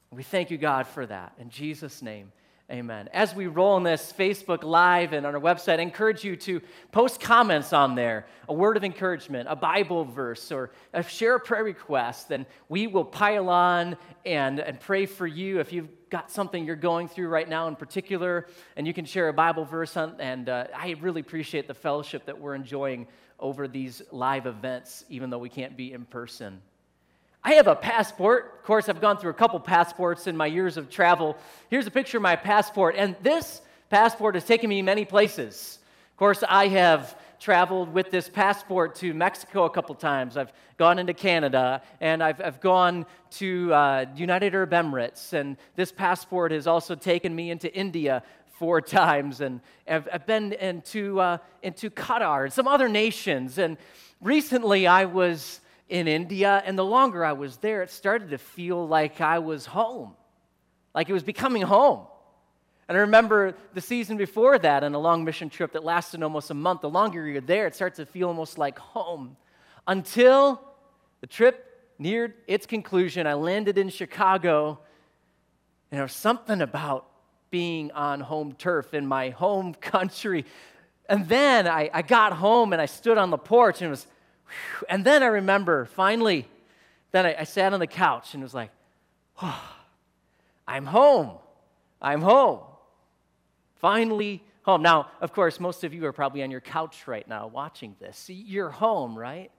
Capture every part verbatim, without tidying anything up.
We thank you, God, for that. In Jesus' name, amen. As we roll on this Facebook Live and on our website, I encourage you to post comments on there, a word of encouragement, a Bible verse, or uh, share a prayer request, and we will pile on and, and pray for you. If you've got something you're going through right now in particular, and you can share a Bible verse on, and uh, I really appreciate the fellowship that we're enjoying over these live events, even though we can't be in person. I have a passport. Of course, I've gone through a couple passports in my years of travel. Here's a picture of my passport, and this passport has taken me many places. Of course, I have traveled with this passport to Mexico a couple times. I've gone into Canada, and I've, I've gone to uh, United Arab Emirates, and this passport has also taken me into India four times, and I've, I've been into, uh, into Qatar and some other nations, and recently I was in India, and the longer I was there, it started to feel like I was home, like it was becoming home. And I remember the season before that on a long mission trip that lasted almost a month. The longer you're there, it starts to feel almost like home. Until the trip neared its conclusion, I landed in Chicago, and there was something about being on home turf in my home country. And then I, I got home, and I stood on the porch, and it was And then I remember, finally, then I, I sat on the couch and was like, oh, I'm home. I'm home. Finally home. Now, of course, most of you are probably on your couch right now watching this. You're home, right?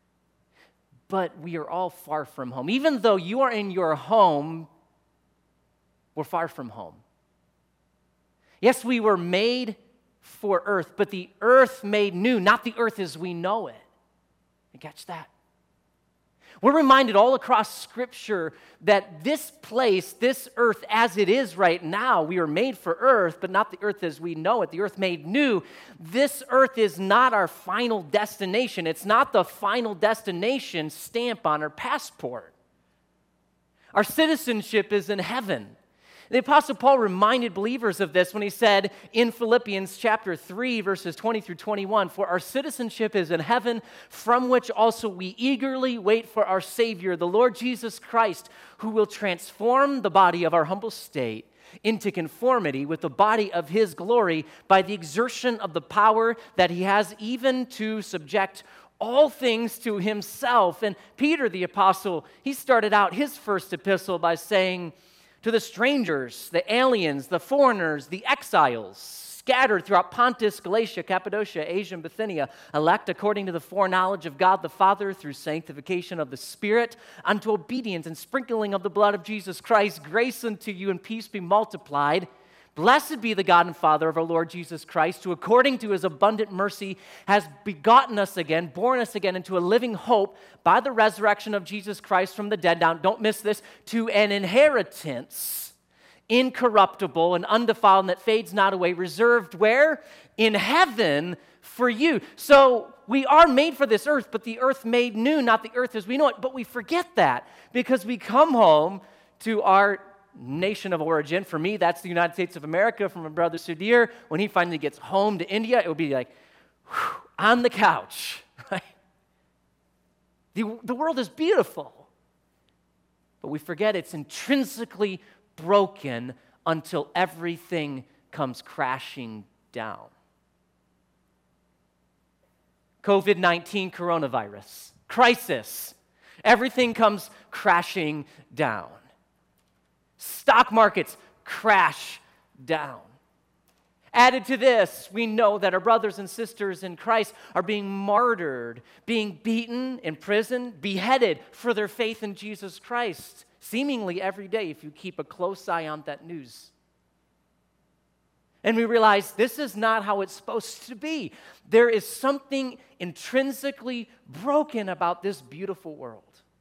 But we are all far from home. Even though you are in your home, we're far from home. Yes, we were made for earth, but the earth made new, not the earth as we know it. You catch that? We're reminded all across Scripture that this place, this earth as it is right now, we are made for earth, but not the earth as we know it, the earth made new. This earth is not our final destination. It's not the final destination stamp on our passport. Our citizenship is in heaven. The Apostle Paul reminded believers of this when he said in Philippians chapter three, verses twenty through twenty-one, "For our citizenship is in heaven, from which also we eagerly wait for our Savior, the Lord Jesus Christ, who will transform the body of our humble state into conformity with the body of His glory by the exertion of the power that He has, even to subject all things to Himself." And Peter the Apostle, he started out his first epistle by saying, "To the strangers, the aliens, the foreigners, the exiles, scattered throughout Pontus, Galatia, Cappadocia, Asia, and Bithynia, elect according to the foreknowledge of God the Father through sanctification of the Spirit, unto obedience and sprinkling of the blood of Jesus Christ, grace unto you and peace be multiplied. Blessed be the God and Father of our Lord Jesus Christ, who according to His abundant mercy has begotten us again, born us again into a living hope by the resurrection of Jesus Christ from the dead." Now, don't miss this. "To an inheritance incorruptible and undefiled, and that fades not away, reserved" where? In heaven for you. So we are made for this earth, but the earth made new, not the earth as we know it. But we forget that because we come home to our nation of origin. For me, that's the United States of America. For my brother Sudhir, when he finally gets home to India, it will be like, whew, on the couch, right? The, the world is beautiful, but we forget it's intrinsically broken until everything comes crashing down. covid nineteen coronavirus, crisis, everything comes crashing down. Stock markets crash down. Added to this, we know that our brothers and sisters in Christ are being martyred, being beaten, imprisoned, beheaded for their faith in Jesus Christ, seemingly every day if you keep a close eye on that news. And we realize this is not how it's supposed to be. There is something intrinsically broken about this beautiful world.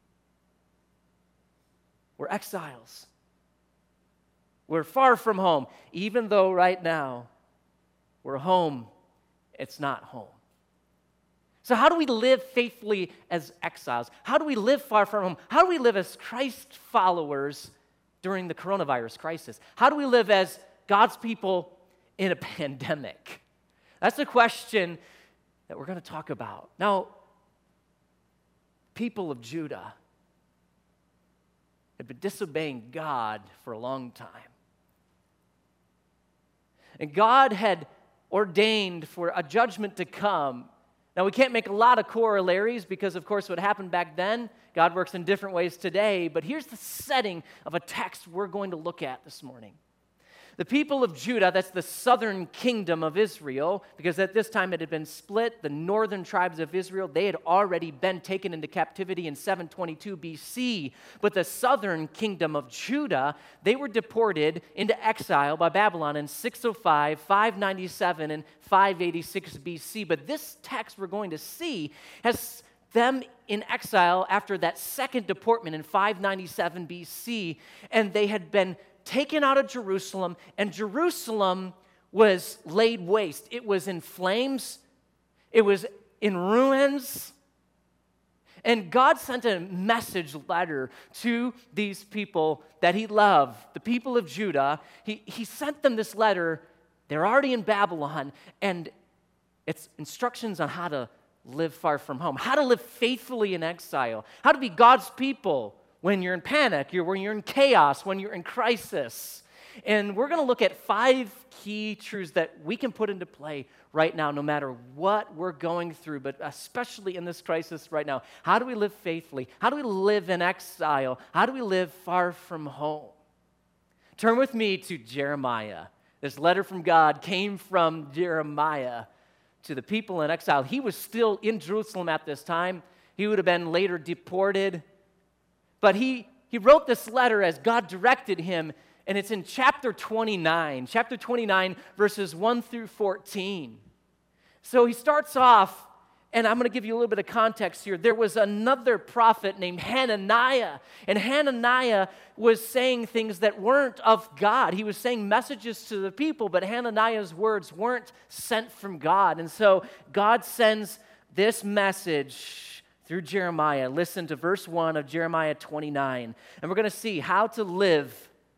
We're exiles. We're far from home, even though right now we're home, it's not home. So how do we live faithfully as exiles? How do we live far from home? How do we live as Christ followers during the coronavirus crisis? How do we live as God's people in a pandemic? That's the question that we're going to talk about. Now, people of Judah, had been disobeying God for a long time. And God had ordained for a judgment to come. Now, we can't make a lot of corollaries because, of course, what happened back then, God works in different ways today. But here's the setting of a text we're going to look at this morning. The people of Judah, that's the southern kingdom of Israel, because at this time it had been split. The northern tribes of Israel, they had already been taken into captivity in seven twenty-two B C. But the southern kingdom of Judah, they were deported into exile by Babylon in six oh five, five ninety-seven, and five eighty-six B C. But this text we're going to see has them in exile after that second deportment in five ninety-seven B C, and they had been taken out of Jerusalem, and Jerusalem was laid waste. It was in flames. It was in ruins. And God sent a message letter to these people that he loved, the people of Judah. He, he sent them this letter. They're already in Babylon, and it's instructions on how to live far from home, how to live faithfully in exile, how to be God's people when you're in panic, you're, when you're in chaos, when you're in crisis. And we're going to look at five key truths that we can put into play right now, no matter what we're going through, but especially in this crisis right now. How do we live faithfully? How do we live in exile? How do we live far from home? Turn with me to Jeremiah. This letter from God came from Jeremiah to the people in exile. He was still in Jerusalem at this time. He would have been later deported. But he, he wrote this letter as God directed him, and it's in chapter twenty-nine, chapter twenty-nine, verses one through fourteen. So he starts off, and I'm going to give you a little bit of context here. There was another prophet named Hananiah, and Hananiah was saying things that weren't of God. He was saying messages to the people, but Hananiah's words weren't sent from God. And so God sends this message through Jeremiah. Listen to verse one of Jeremiah twenty-nine. And we're going to see how to live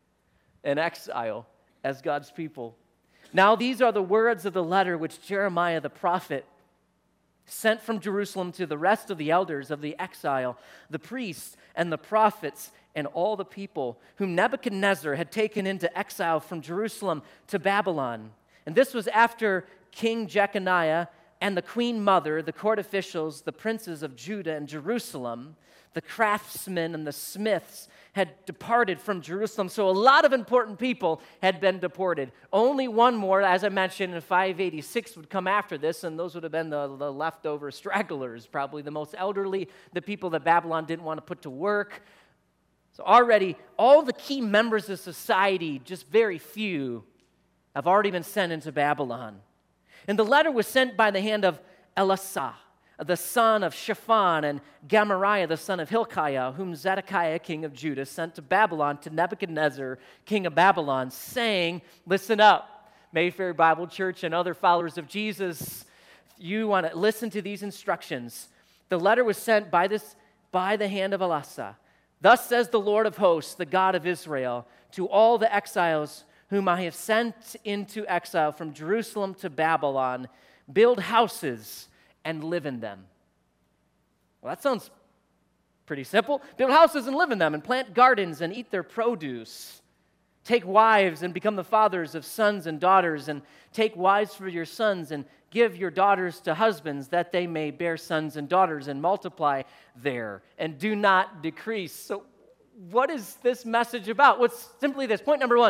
in exile as God's people. Now these are the words of the letter which Jeremiah the prophet sent from Jerusalem to the rest of the elders of the exile, the priests and the prophets and all the people whom Nebuchadnezzar had taken into exile from Jerusalem to Babylon. And this was after King Jeconiah and the queen mother, the court officials, the princes of Judah and Jerusalem, the craftsmen and the smiths had departed from Jerusalem. So a lot of important people had been deported. Only one more, as I mentioned, in five eighty-six would come after this, and those would have been the, the leftover stragglers, probably the most elderly, the people that Babylon didn't want to put to work. So already, all the key members of society, just very few, have already been sent into Babylon. And the letter was sent by the hand of Elisha, the son of Shaphan, and Gemariah, the son of Hilkiah, whom Zedekiah, king of Judah, sent to Babylon to Nebuchadnezzar, king of Babylon, saying, listen up, Mayfair Bible Church and other followers of Jesus, you want to listen to these instructions. The letter was sent by, this, by the hand of Elisha. Thus says the Lord of hosts, the God of Israel, to all the exiles whom I have sent into exile from Jerusalem to Babylon, build houses and live in them. Well, that sounds pretty simple. Build houses and live in them, and plant gardens and eat their produce. Take wives and become the fathers of sons and daughters, and take wives for your sons and give your daughters to husbands, that they may bear sons and daughters and multiply there, and do not decrease. So what is this message about? What's simply this? Point number one.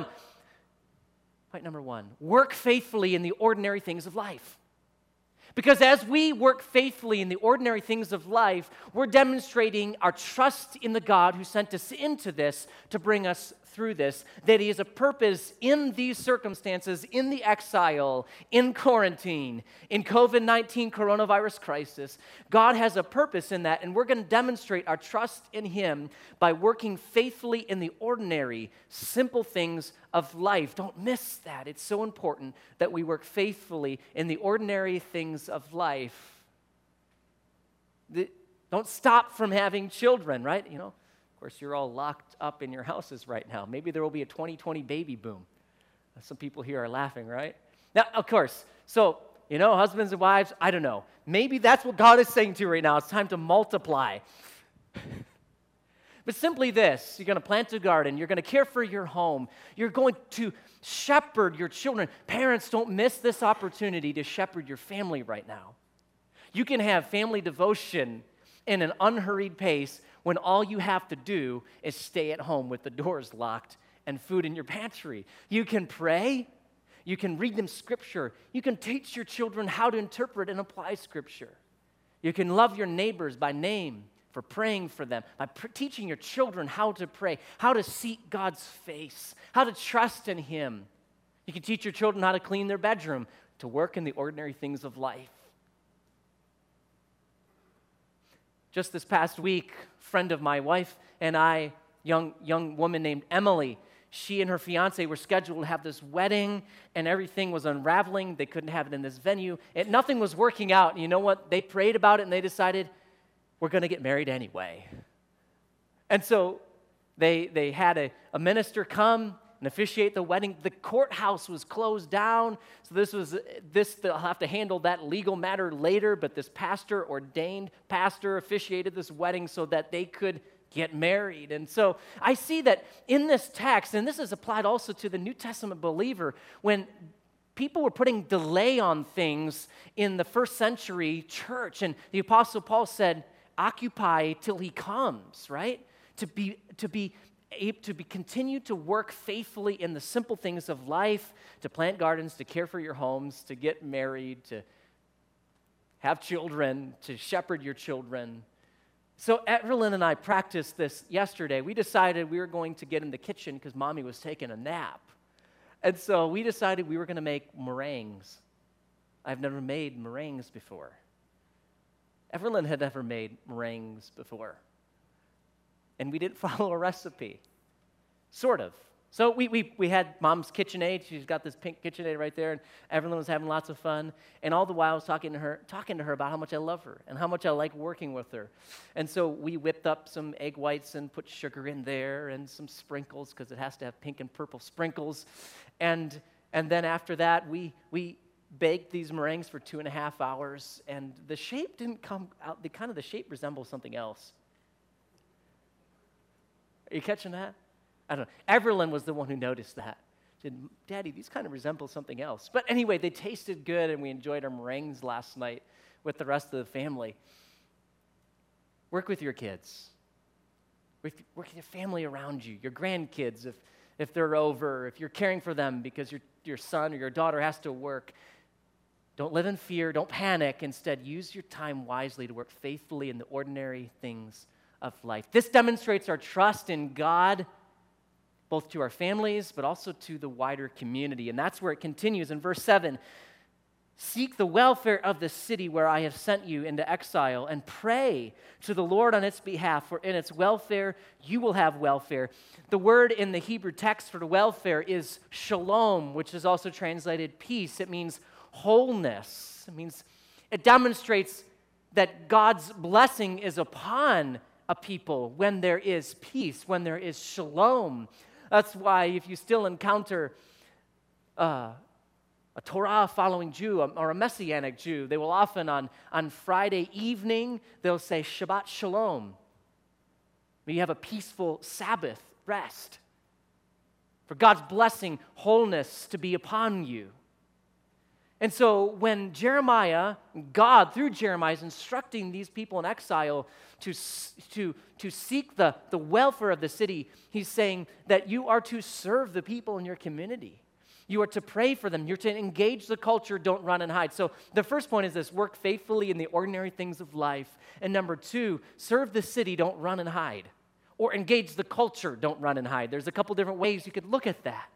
Point number one, work faithfully in the ordinary things of life. Because as we work faithfully in the ordinary things of life, we're demonstrating our trust in the God who sent us into this to bring us through this, that he has a purpose in these circumstances, in the exile, in quarantine, in covid nineteen coronavirus crisis. God has a purpose in that, and we're going to demonstrate our trust in him by working faithfully in the ordinary, simple things of life. Don't miss that. It's so important that we work faithfully in the ordinary things of life. The, don't stop from having children, right? You know, of course, you're all locked up in your houses right now. Maybe there will be a twenty twenty baby boom. Some people here are laughing, right? Now, of course, so, you know, husbands and wives, I don't know. Maybe that's what God is saying to you right now. It's time to multiply. But simply this: you're going to plant a garden, you're going to care for your home, you're going to shepherd your children. Parents, don't miss this opportunity to shepherd your family right now. You can have family devotion in an unhurried pace when all you have to do is stay at home with the doors locked and food in your pantry. You can pray, you can read them scripture, you can teach your children how to interpret and apply scripture. You can love your neighbors by name for praying for them, by pr- teaching your children how to pray, how to seek God's face, how to trust in Him. You can teach your children how to clean their bedroom, to work in the ordinary things of life. Just this past week, a friend of my wife and I, young young woman named Emily, she and her fiance were scheduled to have this wedding, and everything was unraveling. They couldn't have it in this venue. It, nothing was working out. And you know what? They prayed about it, and they decided, we're going to get married anyway. And so they they had a, a minister come and officiate the wedding. The courthouse was closed down, so this was this they'll have to handle that legal matter later, but this pastor, ordained pastor, officiated this wedding so that they could get married. And so I see that in this text, and this is applied also to the New Testament believer, when people were putting delay on things in the first century church, and the Apostle Paul said, occupy till he comes, right? To be to be to be continue to work faithfully in the simple things of life, to plant gardens, to care for your homes, to get married, to have children, to shepherd your children. So Evelyn and I practiced this yesterday. We decided we were going to get in the kitchen because Mommy was taking a nap. And so we decided we were going to make meringues. I've never made meringues before. Evelyn had never made meringues before. And we didn't follow a recipe. Sort of. So we we we had Mom's KitchenAid. She's got this pink KitchenAid right there, and Evelyn was having lots of fun. And all the while I was talking to her, talking to her about how much I love her and how much I like working with her. And so we whipped up some egg whites and put sugar in there and some sprinkles because it has to have pink and purple sprinkles. And and then after that, we we baked these meringues for two and a half hours, and the shape didn't come out. The kind of the shape resembles something else. Are you catching that? I don't know. Evelyn was the one who noticed that. She said, Daddy, these kind of resemble something else. But anyway, they tasted good, and we enjoyed our meringues last night with the rest of the family. Work with your kids. Work with your family around you, your grandkids, if, if they're over, if you're caring for them because your, your son or your daughter has to work. Don't live in fear. Don't panic. Instead, use your time wisely to work faithfully in the ordinary things of life. This demonstrates our trust in God, both to our families, but also to the wider community. And that's where it continues in verse seven. Seek the welfare of the city where I have sent you into exile, and pray to the Lord on its behalf, for in its welfare you will have welfare. The word in the Hebrew text for the welfare is shalom, which is also translated peace. It means wholeness. It means it demonstrates that God's blessing is upon a people when there is peace, when there is shalom. That's why if you still encounter uh, a Torah-following Jew or a Messianic Jew, they will often on, on Friday evening, they'll say Shabbat Shalom. You have a peaceful Sabbath rest. For God's blessing, wholeness to be upon you. And so when Jeremiah, God through Jeremiah is instructing these people in exile to, to, to seek the, the welfare of the city, he's saying that you are to serve the people in your community. You are to pray for them. You're to engage the culture, don't run and hide. So the first point is this: work faithfully in the ordinary things of life. And number two, serve the city, don't run and hide. Or engage the culture, don't run and hide. There's a couple different ways you could look at that.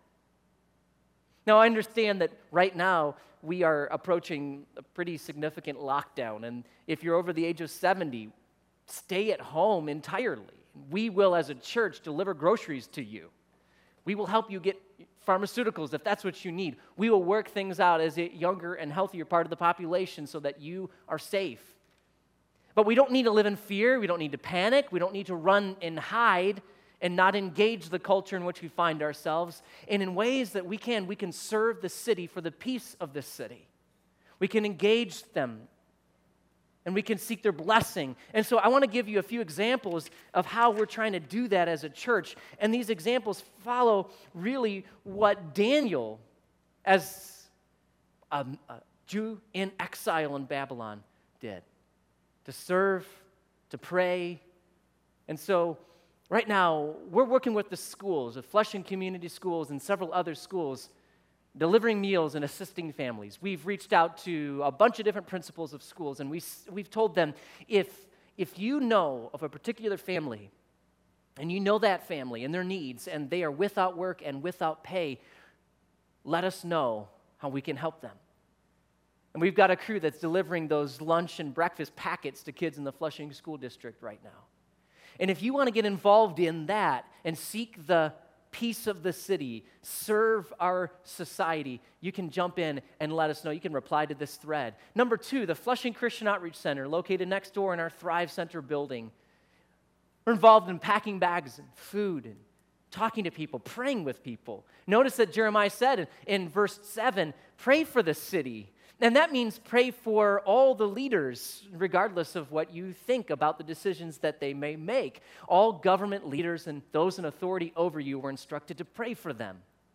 Now, I understand that right now we are approaching a pretty significant lockdown, and if you're over the age of seventy, stay at home entirely. We will, as a church, deliver groceries to you. We will help you get pharmaceuticals if that's what you need. We will work things out as a younger and healthier part of the population so that you are safe. But we don't need to live in fear. We don't need to panic. We don't need to run and hide and not engage the culture in which we find ourselves. And in ways that we can, we can serve the city for the peace of the city. We can engage them and we can seek their blessing. And so I want to give you a few examples of how we're trying to do that as a church. And these examples follow really what Daniel, as a, a Jew in exile in Babylon, did. To serve, to pray. And so right now, we're working with the schools, the Flushing Community Schools and several other schools, delivering meals and assisting families. We've reached out to a bunch of different principals of schools, and we, we've told them, if, if you know of a particular family, and you know that family and their needs, and they are without work and without pay, let us know how we can help them. And we've got a crew that's delivering those lunch and breakfast packets to kids in the Flushing School District right now. And if you want to get involved in that and seek the peace of the city, serve our society, you can jump in and let us know. You can reply to this thread. Number two, the Flushing Christian Outreach Center, located next door in our Thrive Center building. We're involved in packing bags and food and talking to people, praying with people. Notice that Jeremiah said in, in verse seven, pray for the city. And that means pray for all the leaders, regardless of what you think about the decisions that they may make. All government leaders and those in authority over you were instructed to pray for them.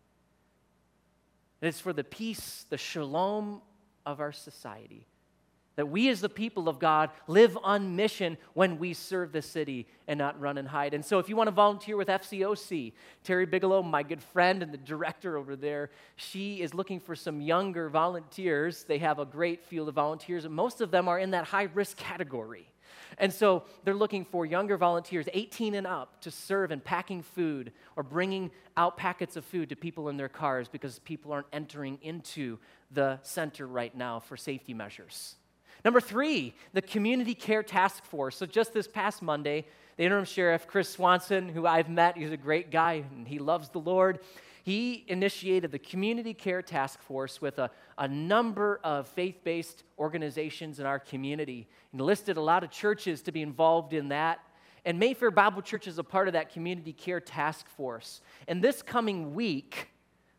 It is for the peace, the shalom of our society, that we as the people of God live on mission when we serve the city and not run and hide. And so if you want to volunteer with F C O C, Terry Bigelow, my good friend and the director over there, she is looking for some younger volunteers. They have a great field of volunteers, and most of them are in that high-risk category. And so they're looking for younger volunteers, eighteen and up, to serve in packing food or bringing out packets of food to people in their cars because people aren't entering into the center right now for safety measures. Number three, the Community Care Task Force. So just this past Monday, the interim sheriff, Chris Swanson, who I've met, he's a great guy, and he loves the Lord. He initiated the Community Care Task Force with a, a number of faith-based organizations in our community, and listed a lot of churches to be involved in that. And Mayfair Bible Church is a part of that Community Care Task Force. And this coming week,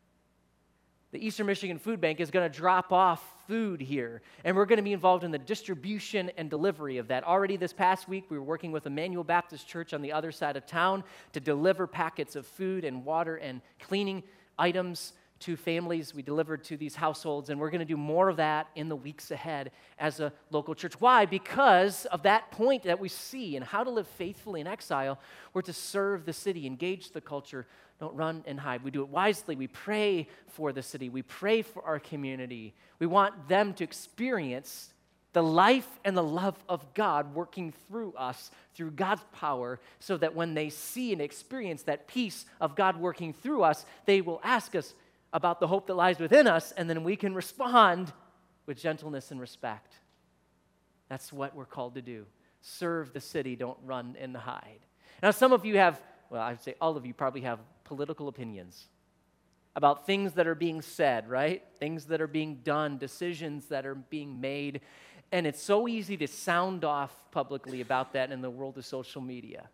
the Eastern Michigan Food Bank is going to drop off food here, and we're going to be involved in the distribution and delivery of that. Already this past week, we were working with Emmanuel Baptist Church on the other side of town to deliver packets of food and water and cleaning items to families. We delivered to these households, and we're going to do more of that in the weeks ahead as a local church. Why? Because of that point that we see in how to live faithfully in exile. We're to serve the city, engage the culture, don't run and hide. We do it wisely. We pray for the city. We pray for our community. We want them to experience the life and the love of God working through us, through God's power, so that when they see and experience that peace of God working through us, they will ask us about the hope that lies within us, and then we can respond with gentleness and respect. That's what we're called to do. Serve the city, don't run and hide. Now, some of you have, well, I'd say all of you probably have political opinions about things that are being said, right? Things that are being done, decisions that are being made, and it's so easy to sound off publicly about that in the world of social media.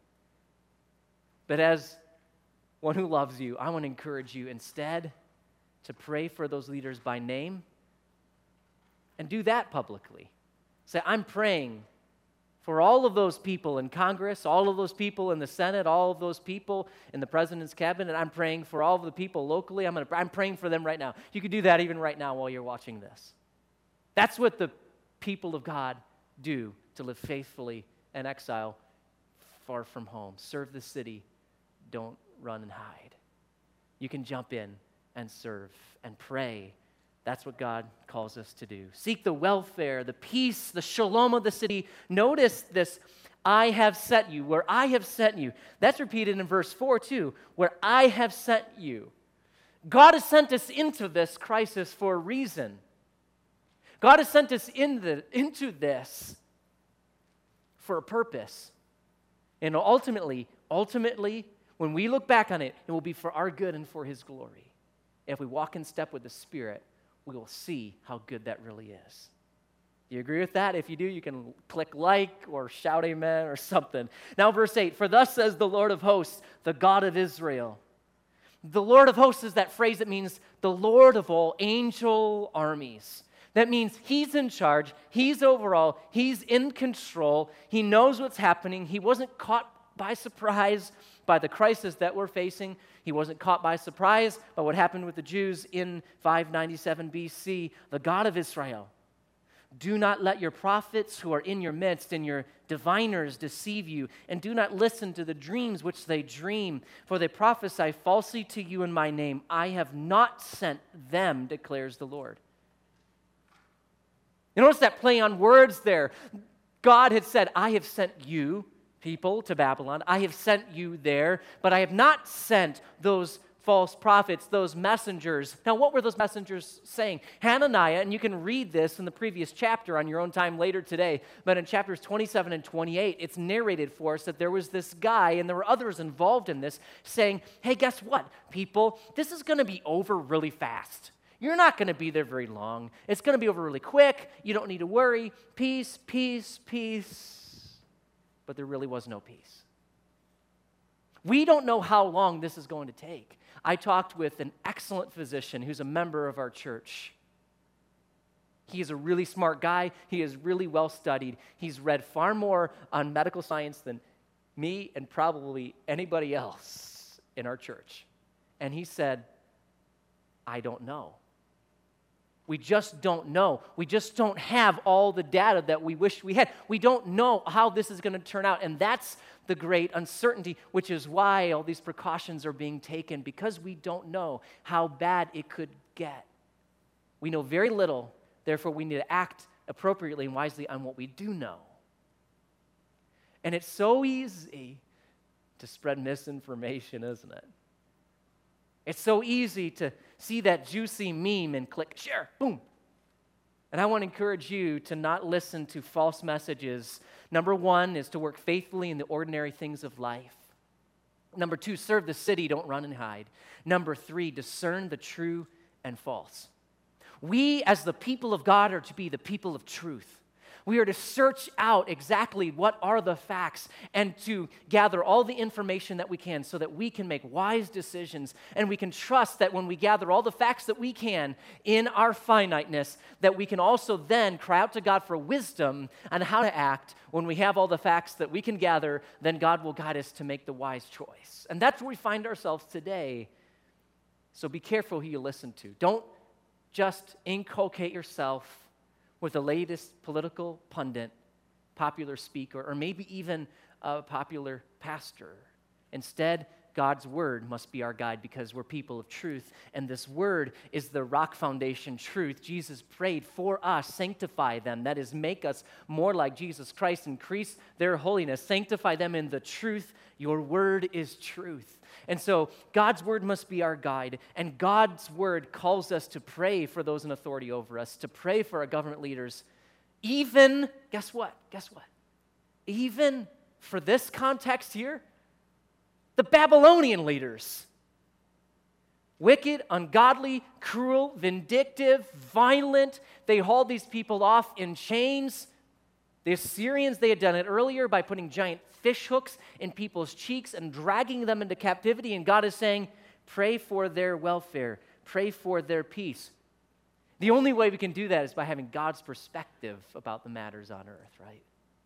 But as one who loves you, I want to encourage you instead to pray for those leaders by name and do that publicly. Say, I'm praying for all of those people in Congress, all of those people in the Senate, all of those people in the president's cabinet. I'm praying for all of the people locally. I'm, gonna, I'm praying for them right now. You can do that even right now while you're watching this. That's what the people of God do to live faithfully in exile, far from home. Serve the city. Don't run and hide. You can jump in and serve and pray. That's what God calls us to do. Seek the welfare, the peace, the shalom of the city. Notice this, I have sent you, where I have sent you. That's repeated in verse four too, where I have sent you. God has sent us into this crisis for a reason. God has sent us in the, into this for a purpose. And ultimately, ultimately, when we look back on it, it will be for our good and for His glory. If we walk in step with the Spirit, we will see how good that really is. Do you agree with that? If you do, you can click like or shout amen or something. Now verse eight, for thus says the Lord of hosts, the God of Israel. The Lord of hosts is that phrase that means the Lord of all angel armies. That means he's in charge, he's overall, he's in control, he knows what's happening. He wasn't caught by surprise by the crisis that we're facing. He wasn't caught by surprise by what happened with the Jews in five ninety-seven B C. The God of Israel. Do not let your prophets who are in your midst and your diviners deceive you, and do not listen to the dreams which they dream, for they prophesy falsely to you in my name. I have not sent them, declares the Lord. You notice that play on words there. God had said, I have sent you, people, to Babylon. I have sent you there, but I have not sent those false prophets, those messengers. Now, what were those messengers saying? Hananiah, and you can read this in the previous chapter on your own time later today, but in chapters twenty-seven and twenty-eight, it's narrated for us that there was this guy, and there were others involved in this, saying, hey, guess what, people? This is going to be over really fast. You're not going to be there very long. It's going to be over really quick. You don't need to worry. Peace, peace, peace. But there really was no peace. We don't know how long this is going to take. I talked with an excellent physician who's a member of our church. He is a really smart guy. He is really well studied. He's read far more on medical science than me and probably anybody else in our church. And he said, I don't know. We just don't know. We just don't have all the data that we wish we had. We don't know how this is going to turn out, and that's the great uncertainty, which is why all these precautions are being taken, because we don't know how bad it could get. We know very little, therefore we need to act appropriately and wisely on what we do know. And it's so easy to spread misinformation, isn't it? It's so easy to see that juicy meme and click share, boom. And I want to encourage you to not listen to false messages. Number one is to work faithfully in the ordinary things of life. Number two, serve the city, don't run and hide. Number three, discern the true and false. We, as the people of God, are to be the people of truth. We are to search out exactly what are the facts and to gather all the information that we can so that we can make wise decisions, and we can trust that when we gather all the facts that we can in our finiteness, that we can also then cry out to God for wisdom on how to act. When we have all the facts that we can gather, then God will guide us to make the wise choice. And that's where we find ourselves today. So be careful who you listen to. Don't just inculcate yourself with the latest political pundit, popular speaker, or maybe even a popular pastor. Instead, God's word must be our guide, because we're people of truth, and this word is the rock foundation truth. Jesus prayed for us, sanctify them, that is, make us more like Jesus Christ, increase their holiness, sanctify them in the truth. Your word is truth. And so God's word must be our guide, and God's word calls us to pray for those in authority over us, to pray for our government leaders, even, guess what, guess what, even for this context here, the Babylonian leaders. Wicked, ungodly, cruel, vindictive, violent. They hauled these people off in chains. The Assyrians, they had done it earlier by putting giant fish hooks in people's cheeks and dragging them into captivity. And God is saying, pray for their welfare. Pray for their peace. The only way we can do that is by having God's perspective about the matters on earth, right?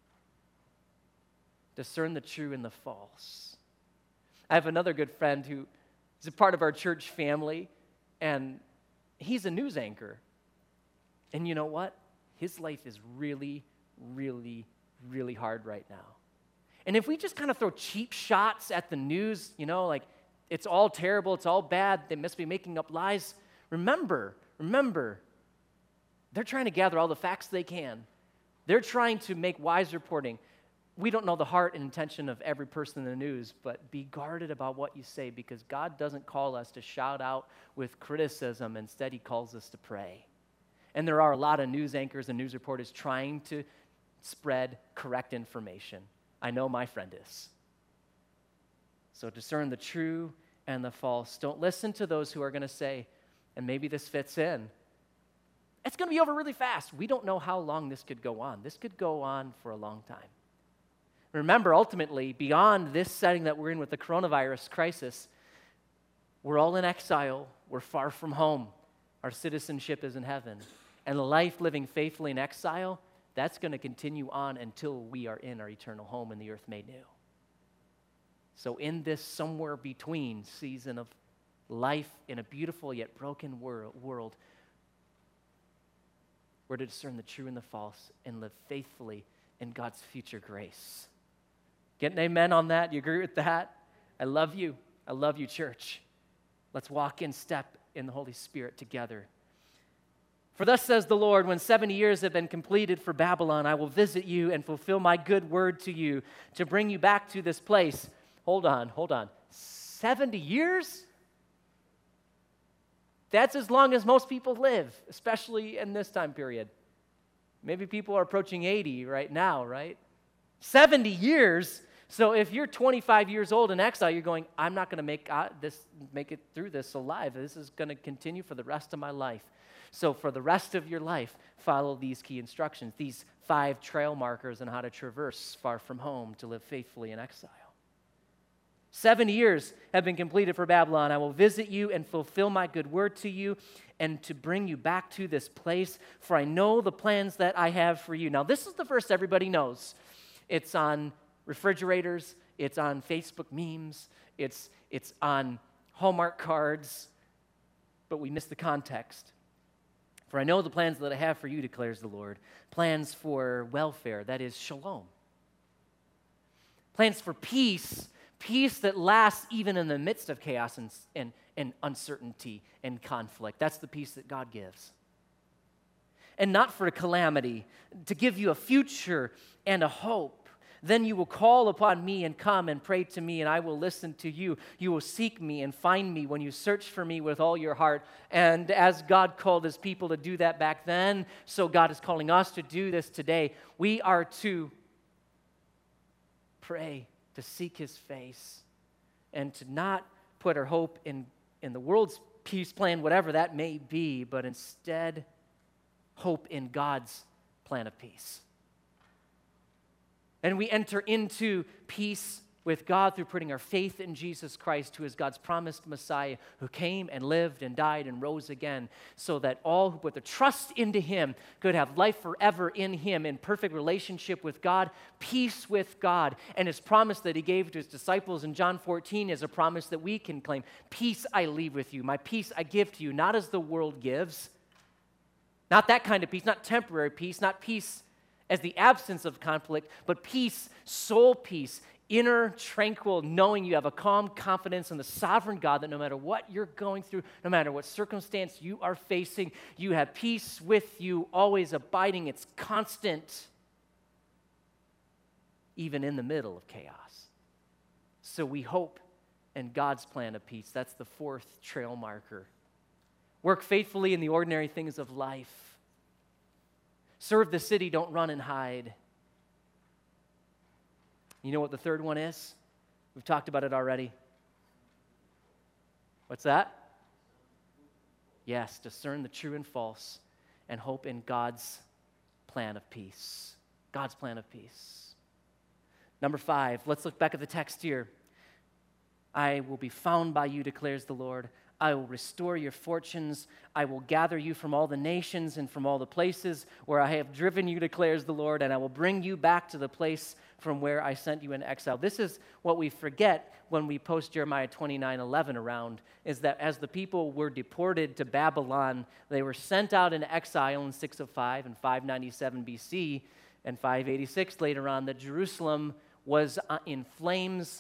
Discern the true and the false. I have another good friend who is a part of our church family, and he's a news anchor. And you know what? His life is really, really, really hard right now. And if we just kind of throw cheap shots at the news, you know, like it's all terrible, it's all bad, they must be making up lies, remember, remember, they're trying to gather all the facts they can. They're trying to make wise reporting. We don't know the heart and intention of every person in the news, but be guarded about what you say, because God doesn't call us to shout out with criticism. Instead, he calls us to pray. And there are a lot of news anchors and news reporters trying to spread correct information. I know my friend is. So discern the true and the false. Don't listen to those who are going to say, and maybe this fits in, it's going to be over really fast. We don't know how long this could go on. This could go on for a long time. Remember, ultimately, beyond this setting that we're in with the coronavirus crisis, we're all in exile. We're far from home. Our citizenship is in heaven. and life living faithfully in exile, that's going to continue on until we are in our eternal home in the earth made new. So in this somewhere between season of life in a beautiful yet broken wor- world, we're to discern the true and the false and live faithfully in God's future grace. Get an amen on that? You agree with that? I love you. I love you, church. Let's walk in step in the Holy Spirit together. For thus says the Lord, when seventy years have been completed for Babylon, I will visit you and fulfill my good word to you to bring you back to this place. Hold on, hold on. seventy years? That's as long as most people live, especially in this time period. Maybe people are approaching eighty right now, right? seventy years. So if you're twenty-five years old in exile, you're going, I'm not going to make uh, this, make it through this alive. This is going to continue for the rest of my life. So for the rest of your life, follow these key instructions, these five trail markers on how to traverse far from home to live faithfully in exile. Seven years have been completed for Babylon. I will visit you and fulfill my good word to you and to bring you back to this place, for I know the plans that I have for you. Now, this is the verse everybody knows. It's on refrigerators. It's on Facebook memes. It's, it's on Hallmark cards. But we miss the context. For I know the plans that I have for you, declares the Lord. Plans for welfare, that is shalom. Plans for peace, peace that lasts even in the midst of chaos and, and, and uncertainty and conflict. That's the peace that God gives. And not for calamity, to give you a future and a hope. Then you will call upon me and come and pray to me, and I will listen to you. You will seek me and find me when you search for me with all your heart. And as God called his people to do that back then, so God is calling us to do this today. We are to pray, to seek his face, and to not put our hope in, in the world's peace plan, whatever that may be, but instead hope in God's plan of peace. And we enter into peace with God through putting our faith in Jesus Christ, who is God's promised Messiah, who came and lived and died and rose again, so that all who put their trust into him could have life forever in him, in perfect relationship with God, peace with God. And his promise that he gave to his disciples in John fourteen is a promise that we can claim. Peace I leave with you, my peace I give to you, not as the world gives. Not that kind of peace, not temporary peace, not peace as the absence of conflict, but peace, soul peace, inner tranquil, knowing you have a calm confidence in the sovereign God that no matter what you're going through, no matter what circumstance you are facing, you have peace with you, always abiding. It's constant, even in the middle of chaos. So we hope in God's plan of peace. That's the fourth trail marker. Work faithfully in the ordinary things of life. Serve the city, don't run and hide. You know what the third one is? We've talked about it already. What's that? Yes, discern the true and false and hope in God's plan of peace. God's plan of peace. Number five, let's look back at the text here. I will be found by you, declares the Lord. I will restore your fortunes. I will gather you from all the nations and from all the places where I have driven you, declares the Lord, and I will bring you back to the place from where I sent you in exile. This is what we forget when we post Jeremiah twenty-nine eleven around, is that as the people were deported to Babylon, they were sent out into exile in six oh five and five ninety-seven B C and five eighty-six later on, that Jerusalem was in flames.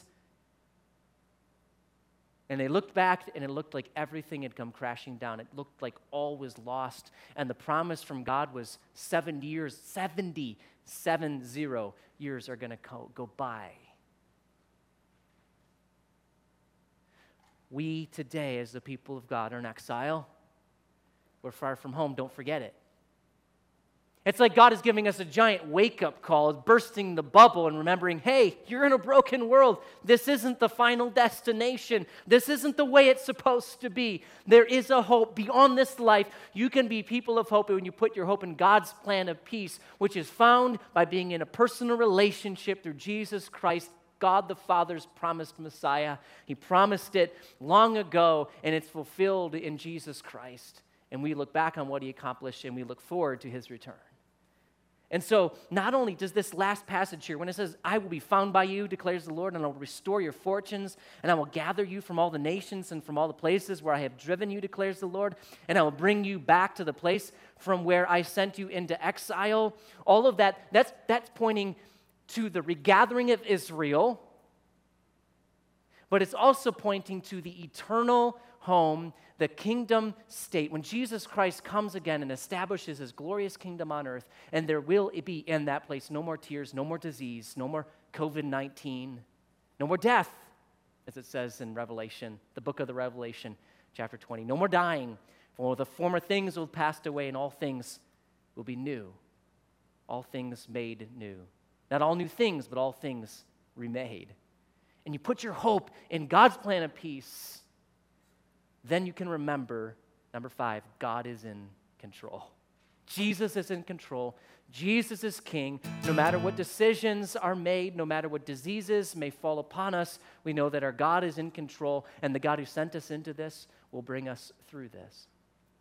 And they looked back, and it looked like everything had come crashing down. It looked like all was lost. And the promise from God was seventy years, seventy, seven zero years are going to go, go by. We today, as the people of God, are in exile. We're far from home. Don't forget it. It's like God is giving us a giant wake-up call, bursting the bubble and remembering, hey, you're in a broken world. This isn't the final destination. This isn't the way it's supposed to be. There is a hope beyond this life. You can be people of hope when you put your hope in God's plan of peace, which is found by being in a personal relationship through Jesus Christ, God the Father's promised Messiah. He promised it long ago, and it's fulfilled in Jesus Christ. And we look back on what he accomplished, and we look forward to his return. And so, not only does this last passage here, when it says, I will be found by you, declares the Lord, and I will restore your fortunes, and I will gather you from all the nations and from all the places where I have driven you, declares the Lord, and I will bring you back to the place from where I sent you into exile. All of that, that's, that's pointing to the regathering of Israel, but it's also pointing to the eternal home, the kingdom state, when Jesus Christ comes again and establishes his glorious kingdom on earth, and there will be in that place no more tears, no more disease, no more covid nineteen, no more death, as it says in Revelation, the book of the Revelation, chapter twenty. No more dying, for the former things will have passed away, and all things will be new. All things made new. Not all new things, but all things remade. And you put your hope in God's plan of peace, then you can remember, number five, God is in control. Jesus is in control. Jesus is king. No matter what decisions are made, no matter what diseases may fall upon us, we know that our God is in control, and the God who sent us into this will bring us through this.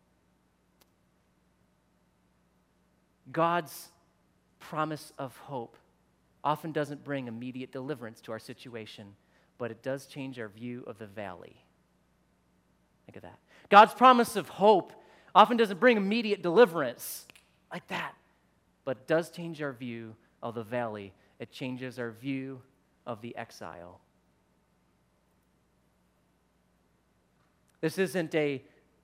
God's promise of hope often doesn't bring immediate deliverance to our situation, but it does change our view of the valley. Think of that. God's promise of hope often doesn't bring immediate deliverance like that, but it does change our view of the valley. It changes our view of the exile. This isn't a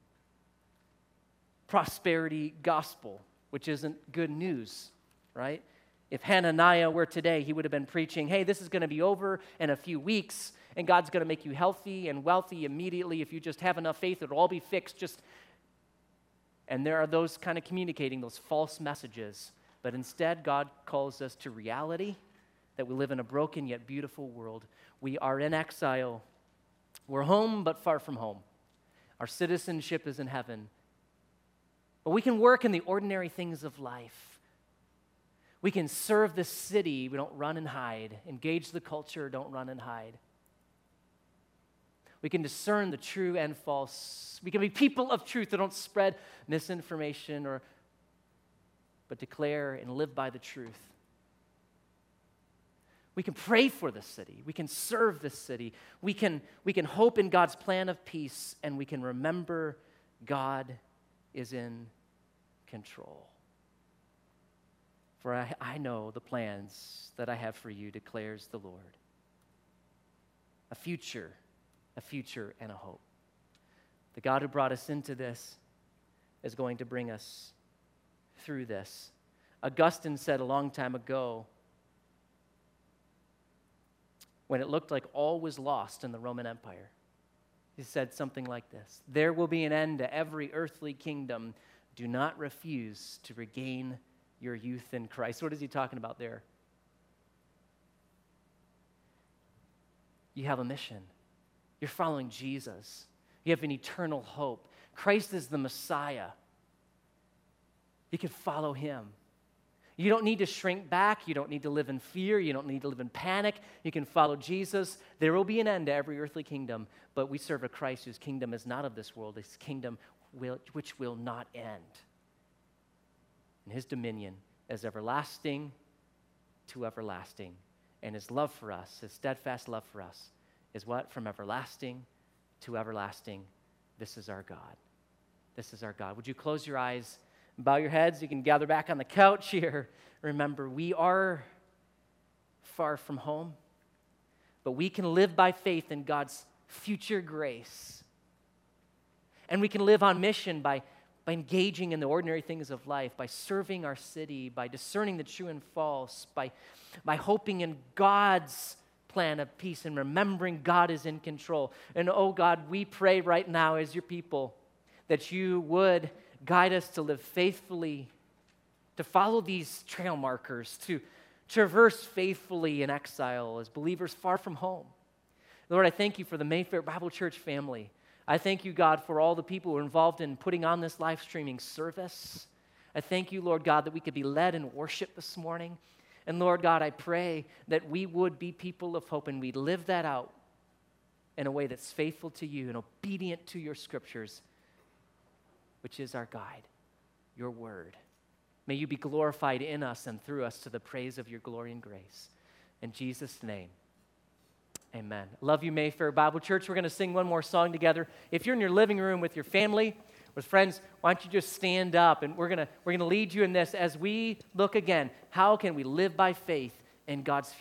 prosperity gospel, which isn't good news, right? If Hananiah were today, he would have been preaching, hey, this is going to be over in a few weeks, and God's going to make you healthy and wealthy immediately. If you just have enough faith, it'll all be fixed. Just, and there are those kind of communicating those false messages. But instead, God calls us to reality, that we live in a broken yet beautiful world. We are in exile. We're home, but far from home. Our citizenship is in heaven. But we can work in the ordinary things of life. We can serve the city. We don't run and hide. Engage the culture. Don't run and hide. We can discern the true and false. We can be people of truth that don't spread misinformation, or, but declare and live by the truth. We can pray for the city. We can serve the city. We can, we can hope in God's plan of peace, and we can remember God is in control. For I, I know the plans that I have for you, declares the Lord. A future, a future and a hope. The God who brought us into this is going to bring us through this. Augustine said a long time ago, when it looked like all was lost in the Roman Empire, he said something like this: there will be an end to every earthly kingdom. Do not refuse to regain your youth in Christ. What is he talking about there? You have a mission. You're following Jesus. You have an eternal hope. Christ is the Messiah. You can follow him. You don't need to shrink back. You don't need to live in fear. You don't need to live in panic. You can follow Jesus. There will be an end to every earthly kingdom, but we serve a Christ whose kingdom is not of this world. His kingdom will, which will not end. And his dominion is everlasting to everlasting. And his love for us, his steadfast love for us, is what? From everlasting to everlasting. This is our God. This is our God. Would you close your eyes and bow your heads? You can gather back on the couch here. Remember, we are far from home, but we can live by faith in God's future grace. And we can live on mission by by engaging in the ordinary things of life, by serving our city, by discerning the true and false, by, by hoping in God's plan of peace and remembering God is in control. And oh God, we pray right now as your people that you would guide us to live faithfully, to follow these trail markers, to traverse faithfully in exile as believers far from home. Lord, I thank you for the Mayfair Bible Church family. I thank you, God, for all the people who are involved in putting on this live streaming service. I thank you, Lord God, that we could be led in worship this morning. And Lord God, I pray that we would be people of hope and we'd live that out in a way that's faithful to you and obedient to your scriptures. which is our guide, your word. May you be glorified in us and through us to the praise of your glory and grace. In Jesus' name, amen. Love you, Mayfair Bible Church. We're going to sing one more song together. If you're in your living room with your family, with friends, why don't you just stand up, and we're going to we're going to lead you in this as we look again. How can we live by faith in God's future?